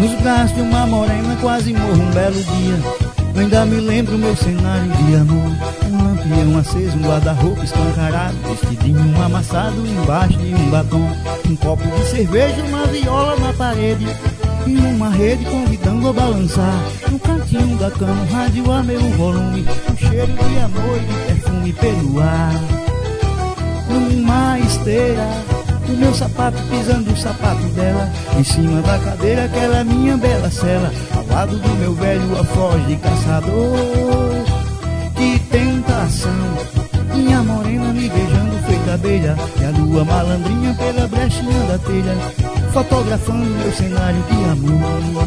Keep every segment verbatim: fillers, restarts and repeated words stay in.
Nos braços de uma morena quase morro um belo dia. Ainda me lembro meu cenário de amor. Um lampião aceso, um guarda-roupa escancarado, vestidinho amassado embaixo de um batom. Um copo de cerveja, uma viola na parede e uma rede convidando a balançar. No cantinho da cama, um rádio a meu volume, um cheiro de amor e de perfume pelo ar. Numa esteira, o meu sapato pisando o sapato dela, em cima da cadeira aquela minha bela cela, ao lado do meu velho alfoz de caçador. Que tentação, minha morena me beijando feita abelha, e a lua malandrinha pela brechinha da telha, fotografando meu cenário de amor.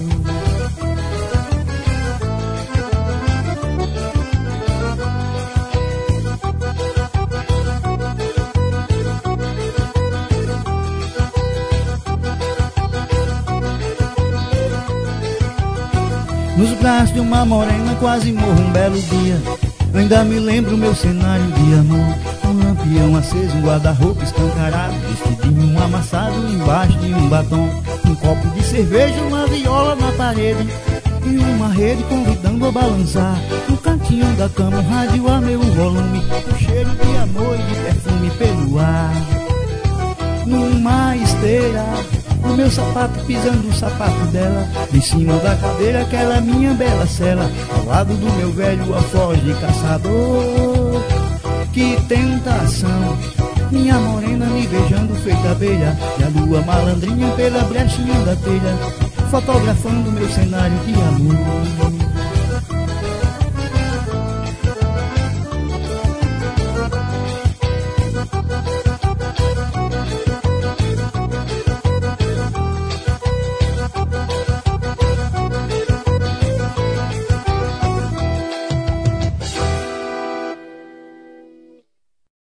Nos braços de uma morena quase morro um belo dia. Ainda me lembro meu cenário de amor. Um lampião aceso, um guarda-roupa escancarado, vestidinho amassado embaixo de um batom. Um copo de cerveja, uma viola na parede e uma rede convidando a balançar. No cantinho da cama, um rádio a meu volume, um cheiro de amor e de perfume pelo ar. Numa esteira, o meu sapato pisando o sapato dela, em cima da cadeira aquela minha bela cela, ao lado do meu velho alfoz de caçador. Que tentação, minha morena me beijando feita abelha, e a lua malandrinha pela brechinha da telha, fotografando meu cenário de amor.